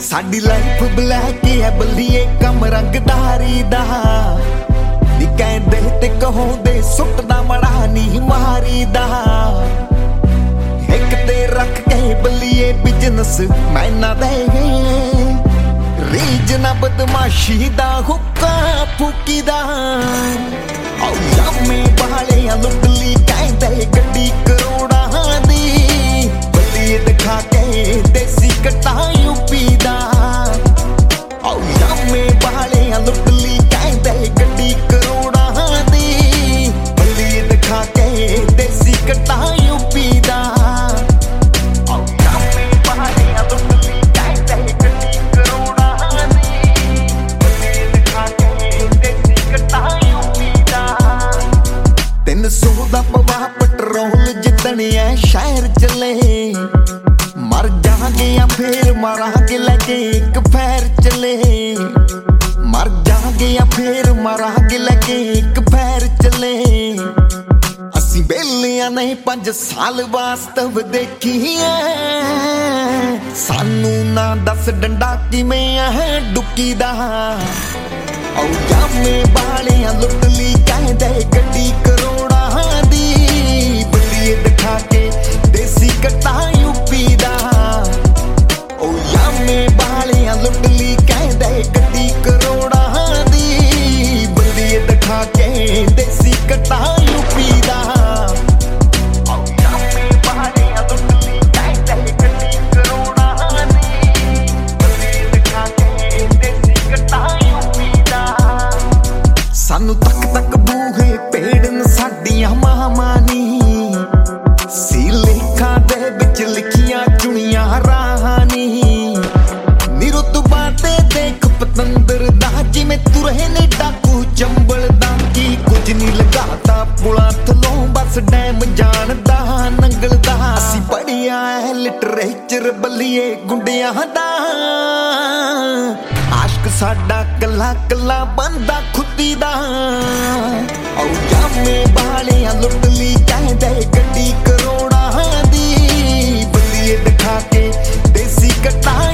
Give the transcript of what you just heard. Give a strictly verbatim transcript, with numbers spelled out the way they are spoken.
ਸਾਡੀ life black ਹੈ ਬੱਲੀਏ ਕਮ ਰੰਗਦਾਰੀ ਦਾ ਨੀ ਕਹਿੰਦੇ ਤੇ ਕਹੋਂਦੇ ਸੁੱਟਦਾ ਮੜਾ ਨਹੀਂ ਮਾਰੀ ਦਾ ਇੱਕ ਤੇ ਰੱਖ ਕੇ ਬੱਲੀਏ ਬਿਜ਼ਨਸ ਮੈਂ ਨਾ ਦੇ ਰੀਜ ਨਾ ਬਦਮਾਸ਼ੀ ਦਾ ਹੁੱਕਾ ਫੂਕੀ ਦਾ ਆਉ ਜਾਮੇ ਬਾਲਿਆਂ ਲੁੱਟ ਲਈ ਕਹਿੰਦੇ ਗੱਡੀ ਕਰੋੜਾਂ ਦੀ ਬੱਲੀਏ ਦਿਖਾ ਕੇ ਦੇਸੀ ਕਟਾ ਯੂਪੀ ਦਾ ਆਉ ਜਾਮੇ ਬਾਲਿਆਂ ਲੁੱਟ ਲਈ ਕਹਿੰਦੇ ਗੱਡੀ ਕਰੋੜਾਂ ਦੀ ਬੱਲੀਏ ਦਿਖਾ ਕੇ ਦੇਸੀ ਕਟਾ ਯੂਪੀ ਦਾ ਸੋ ਦਾ ਪਵਾ ਪੈਟਰੋਲ ਜਿੱਤਣਿਆ ਸ਼ਹਿਰ ਚੱਲੇ ਮਰ ਜਾਗੇ ਆ ਫੇਰ ਮਾਰਾਂਗੇ ਲੈ ਕੇ ਇੱਕ ਫੈਰ ਚੱਲੇ ਮਰ ਜਾਗੇ ਆ ਫੇਰ ਮਾਰਾਂਗੇ ਲੈ ਕੇ ਇੱਕ ਫੈਰ ਚੱਲੇ ਅਸੀਂ ਬੇਲੀਆਂ ਨਹੀਂ ਪੰਜ ਸਾਲ ਵਾਸਤਵ ਦੇਖੀਏ ਸਾਨੂੰ ਨਾ ਦੱਸ ਡੰਡਾ ਕਿਵੇਂ ਆ ਡੁੱਕੀ ਦਾ ਆਉ ਜਾਮੇ ਬਾਲਿਆਂ ਲੁੱਟ ਲਈ ਕਹਿੰਦੇ ਗੱਡੀ ਕਰੋੜਾਂ ਦੀ ਬੱਲੀਏ ਦਿਖਾ ਕੇ ਦੇਸੀ ਕਟਾ ਯੂਪੀ ਦਾ ਆਉ ਜਾਮੇ ਬਾਲਿਆਂ ਲੁੱਟ ਲਈ ਕਹਿੰਦੇ ਗੱਡੀ ਕਰੋੜਾਂ ਦੀ ਬੱਲੀਏ ਦਿਖਾ ਕੇ ਦੇਸੀ ਕਟਾ ਯੂਪੀ ਦਾ ਸਾਨੂੰ ਤੱਕ ਤੱਕ ਬੂਹੇ ਪੇੜਨ ਸਾਡੀਆਂ ਮਾਵਾਂ ਨੀ ਸੀ ਲੇਖਾਂ ਦੇ ਵਿੱਚ ਲਿਖੀਆਂ ਚੁਣੀਆਂ ਰਾਹਾਂ ਨੀ ਨੀ ਰੁਤਬਾ ਤੇ ਦੇਖ ਪਤੰਦਰ ਦਾ ਜਿਵੇਂ ਤੁਰੇ ਨੇ ਡਾਕੂ ਚੰਬਲ ਦਾ ਕੀ ਕੁਝ ਨਹੀਂ ਲਗਾਤਾ ਪੁਲਾਂ ਥਲੋਂ ਬਸ ਡੈਮ ਜਾਣਦਾ ਨੰਗਲ ਦਾ ਅਸੀਂ ਪੜ੍ਹਿਆ ਹੈ ਲਿਟਰੇਚਰ ਬੱਲੀਏ ਗੁੰਡਿਆਂ ਦਾ ਆਸ਼ਕ ਸਾਡਾ ਕੱਲਾ ਕੱਲਾ ਬੰਦਾ ਖੁੱਦੀ ਦਾ ਆਉ ਜਾਮੇ ਬਾਲਿਆਂ ਲੁੱਟ ਲਈ ਕਹਿੰਦੇ ਗੱਡੀ ਕਰੋੜਾਂ ਦੀ ਬੱਲੀਏ ਦਿਖਾ ਕੇ ਦੇਸੀ ਕਟਾ